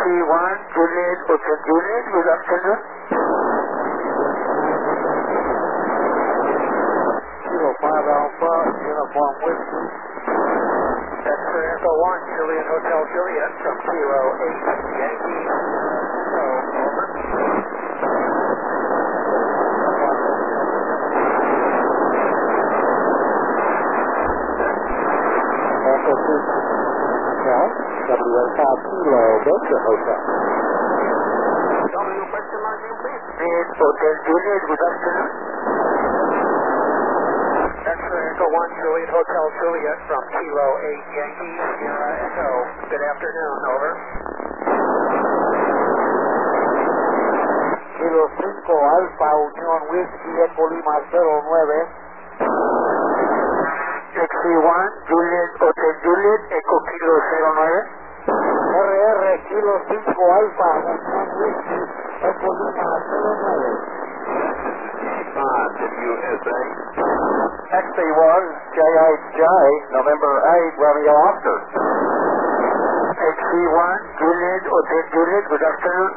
XC1, Juliet Hotel Juliet, good afternoon. Kilo 5 Alpha, Uniform Whiskey. X-ray Echo 1, Juliet Hotel Juliet from Kilo 8 Yankee. So, over. Echo 2 Hotel, WA5 Kilo Baker Hotel. W question mark name, please. Juliet Hotel Juliet, good afternoon. X-ray Echo 1, Juliet Hotel Juliet from Kilo 8 Yankee, Sierra Echo. Good afternoon, over. Kilo 5 Alpha Unión Whiskey Echo Lima 09. XC1, Juliet Hotel Juliet, Echo Kilo 09. RR Kilo 5 Alpha Unión Whiskey Echo Lima 09. WSA. XC1 JHJ November 8 Romeo Oscar. XC1, Juliet Hotel Juliet, good afternoon.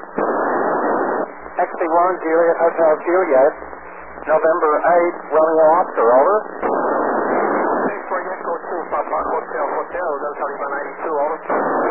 XC1 Juliet Hotel Juliet November 8 Romeo Oscar, over. X-ray Echo 2, Papa Hotel Hotel, Delta Lima 92, over.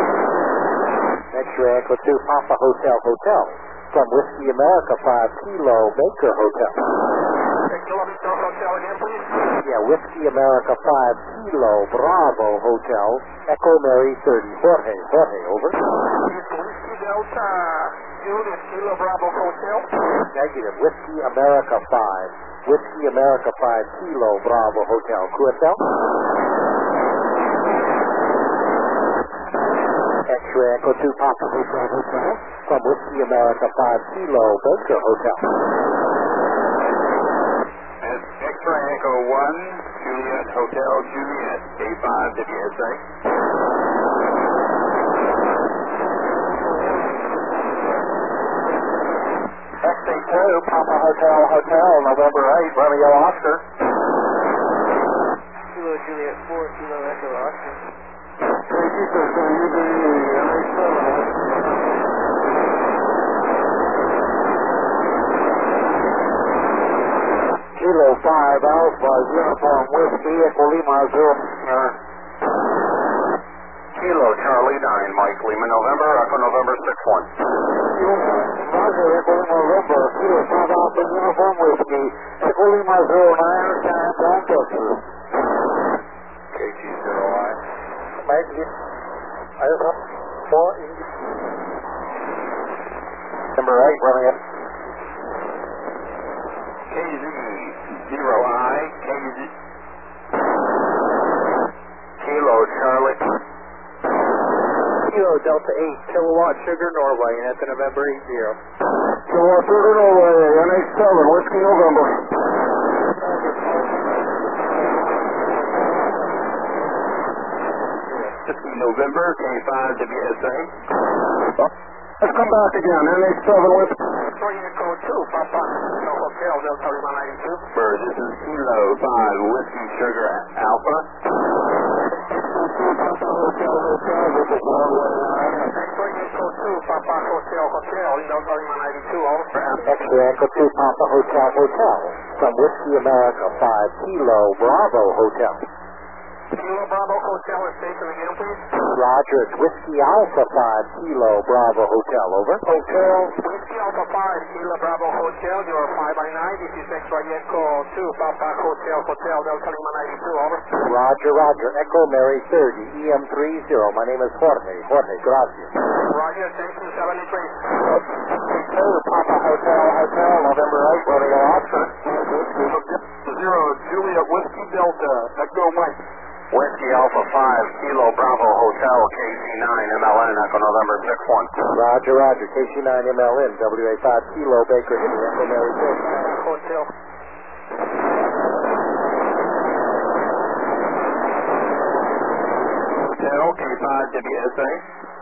X-ray Echo 2 Papa Hotel Hotel from Whiskey America 5 Kilo Baker Hotel. Kilo Victor Hotel again, please. Yeah, Whiskey America 5 Kilo Bravo Hotel Echo Mary 30 Jorge, over. Whiskey Delta Juliet Kilo Bravo Hotel. Negative, Whiskey America 5 Whiskey America 5 Kilo Bravo Hotel QSL. X-ray Echo 2 Papa Hotel Hotel from Whiskey America 5 Kilo Baker Hotel. X-ray Echo 1, Juliet Hotel Juliet, A5 WSA. XC2 Papa Hotel Hotel November 8 Romeo Oscar. Kilo Juliet 4, Kilo Echo Oscar. Kilo 5 Alpha Uniform Whiskey Echo Lima 0. Kilo Charlie 9, Mike Lima November, Echo November 6-1. Roger, Echo Lima November, Kilo 5 Alpha Uniform Whiskey Echo Lima 09, San Juan, Texas. KG0I. Mike, I have 4 Number 8 Romeo. KZ0I, KZ. Kilo Charlie. Kilo Delta 8, Kilowatt Sugar Norway, and at the November 80. Kilowatt Sugar Norway, NH7, Whiskey November. November, K5 WSA. Let's come back again, NH7 Whiskey. Echo 2, Papa Hotel, Delta Lima 92. This is Kilo 5, Whiskey Sugar Alpha. X-ray Echo 2, Papa Hotel Hotel, Delta Lima 92, over. X-ray Echo 2 Papa Hotel Hotel from Whiskey America 5 Kilo Bravo Hotel. Kilo Bravo Hotel and station again, please. Roger, it's Whiskey Alpha 5 Kilo Bravo Hotel, over. Hotel, Whiskey Alpha 5, Kilo Bravo Hotel, you're 5 by 9. This is X-ray Echo 2, Papa Hotel Hotel, Delta Lima 92, over. Roger, Echo Mary 30, EM30. My name is Jorge, gracias. Roger, station 73. 2 Papa Hotel, November 8, Romeo Oscar. 0, Juliet Whiskey Delta, Echo Mike. Whiskey Alpha 5, Kilo Bravo Hotel, KC9, MLN, Echo November 6-1. Roger, KC9 MLN, WA5 Kilo Baker, Echo Mary 30. Hotel. Hotel, K5 WSA.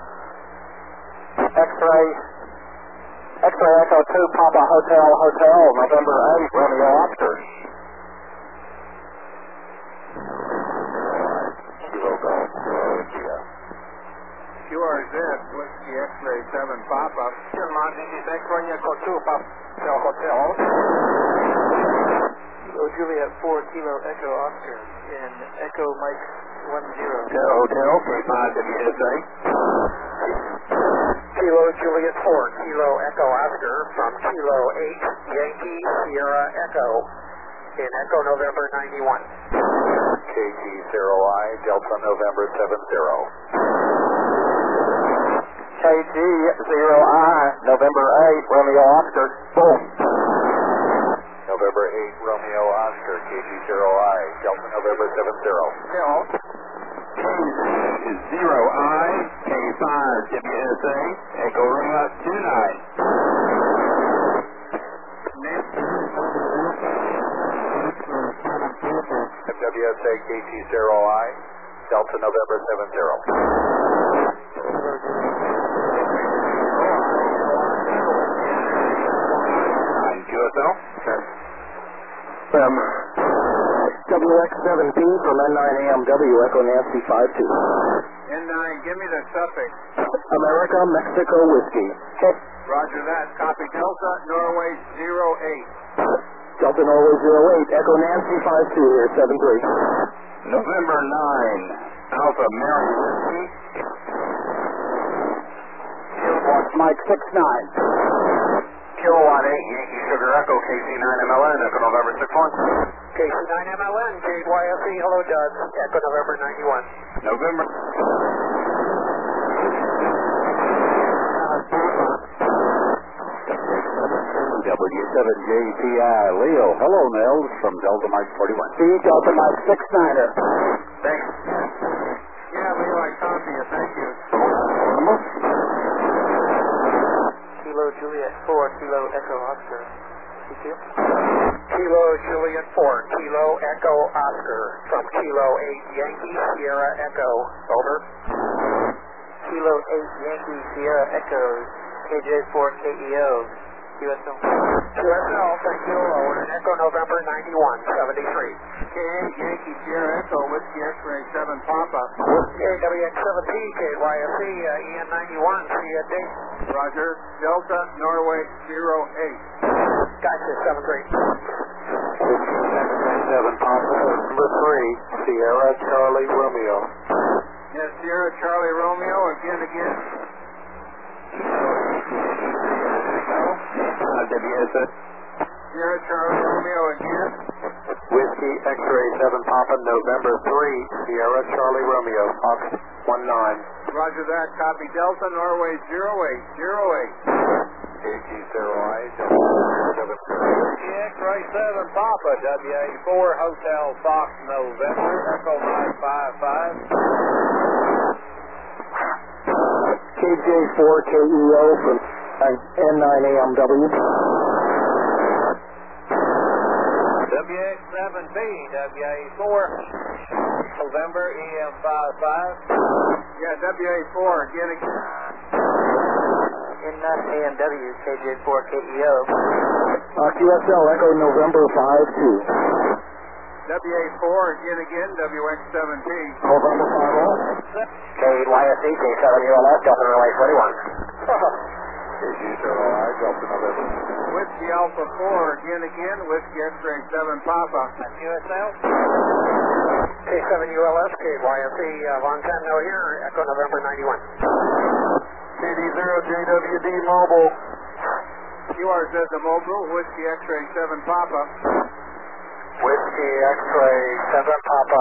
X-ray Echo 2 Papa Hotel, November 8, Romeo Oscar. You are RZ, Whiskey X-Ray 7 Papa. Monty, X-Ray Echo 2, Papa, Hotel. Juliet 4, Kilo Echo Oscar, in Echo Mike 10. Hotel, K5 WSA. Kilo Juliet 4, Kilo Echo Oscar, from Kilo 8, Yankee Sierra Echo, in Echo November 91. KG0I, Delta November 70. KG0I, November 8, Romeo Oscar. Boom. November 8, Romeo Oscar, KG0I, Delta November 70. Hill. KG0I, K5 WSA, Echo Roma 29. WSA KG0I, Delta November 70. QSL? WX7P from N9AMW, Echo Nancy 52. N9, give me the suffix. America, Mexico, Whiskey. Roger that. Copy Delta, Norway 08. Delta Norway 08, Echo Nancy 52 here, 73. November 9, Alpha Mary Whiskey. Mike 69. Kilowatt 8, Yankee Sugar Echo, KC9 MLN, Echo November 61. KC9 MLN, Jade YFE, hello Judd, Echo November 91. November. W7JPI, Leo, hello Nels, from Delta Mike 41. See, Delta Mike 69er. Thanks. Yeah, Leo, I copy you, thank you. Kilo Juliet 4, Kilo Echo Oscar. C2? Kilo Juliet 4, Kilo Echo Oscar, from Kilo 8 Yankee Sierra Echo. Over. Kilo 8 Yankee Sierra Echo, KJ4 KEO. QSL. QSL, thank you. We're in Echo November 91, 73. K8 Yankee Sierra Echo, Whiskey X-Ray 7 Papa. KWX7P, KYFE, EN91, CND. Roger. Delta, Norway 08. Gotcha, 73. 7 Papa, number 3, Sierra Charlie Romeo. Yes, Sierra Charlie Romeo, again. WSA. Sierra Charlie Romeo again. Whiskey X-Ray 7 Papa, November 3, Sierra Charlie Romeo, Fox 19. Roger that. Copy Delta, Norway 08. KG0I, Delta 70. Whiskey X-Ray 7 Papa, WA4 Hotel Fox November, Echo Mike 55. KJ4 KEO from N9AMW. WX7B, WA4 November EM55. Yeah, WA4 again. N9AMW, KJ4 KEO. QSL Echo November 52. WA4 again, WX7B. November 50. KYSE, K7ULF, Delta Runway 41. KG0I, Delta November. Whiskey Alpha 4 again, Whiskey X-Ray 7 Papa. QSL? K7ULF, KYFE, Montano here, Echo November 91. CD0JWD Mobile. QRZ the Mobile, Whiskey X-Ray 7 Papa. Whiskey X-Ray 7 Papa.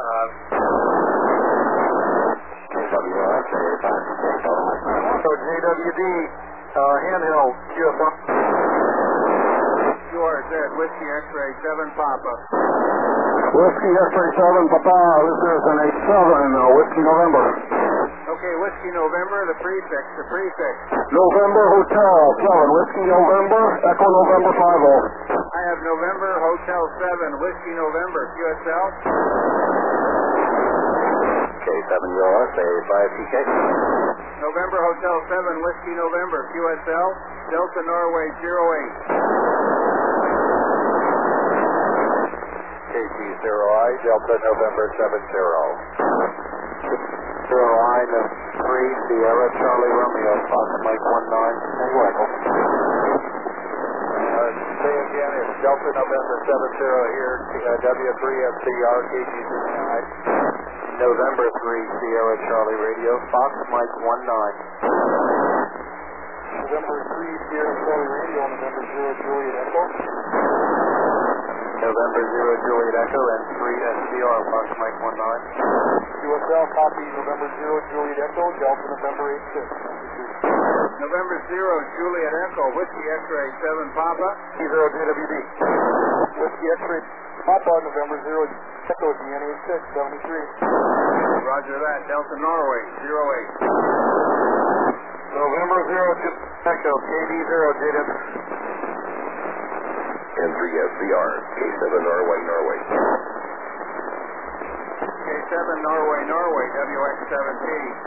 So JWD, handheld, QFR. QRZ, Whiskey X-Ray 7 Papa. Whiskey X-Ray 7 Papa, this is an 87, Whiskey November. Okay, Whiskey November, the prefix. November Hotel 7, Whiskey November, Echo November 50. I have November Hotel 7, Whiskey November, QSL. K7USA, 5PK. November Hotel 7, Whiskey November, QSL. Delta Norway 08. KG0I, Delta November 70. 0I, Sierra Charlie Romeo, Fox Mike 19, Tango Echo. Say again, it's Delta November 70 here, W3SCR KG09. November 3 Sierra Charlie Radio, Fox Mike 19. November 3 Sierra Charlie Radio, November 0 Juliet Echo. November 0 Juliet Echo and 3 SCR, Fox Mike 19. QSL copy November 0 Juliet Echo, Delta November 86. November 0 Juliet Echo, Whiskey X-Ray 7 Papa. 0 JWD. Whiskey X-Ray Papa, November 0 Echo, DNA 673. Roger that, Delta Norway 08. November 0 Echo, KD 0 JW. N3SCR, K7 Norway. K7 Norway, WX17.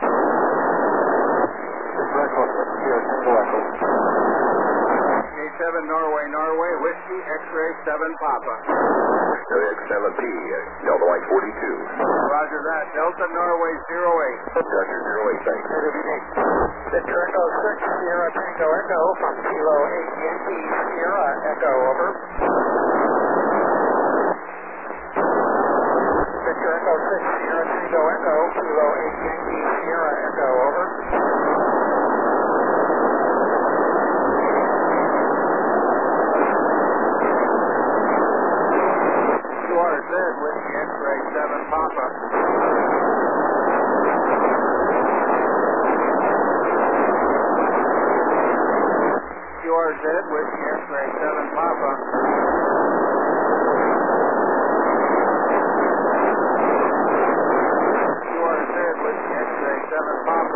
K7 Norway, Whiskey X-Ray 7 Papa. WX7P, Delta White 42. Roger that, Delta Norway 08. Roger 08, thanks. Victor Echo 6, Sierra Tango Echo from Kilo 8 Yankee Sierra Echo, over. Victor Echo 6, Sierra Tango Echo, Kilo 8 Yankee Sierra Echo, over. QRZ, Whiskey X-Ray 7 Papa. QRZ, Whiskey X-Ray 7 Papa. QRZ, Whiskey X-Ray 7 Papa.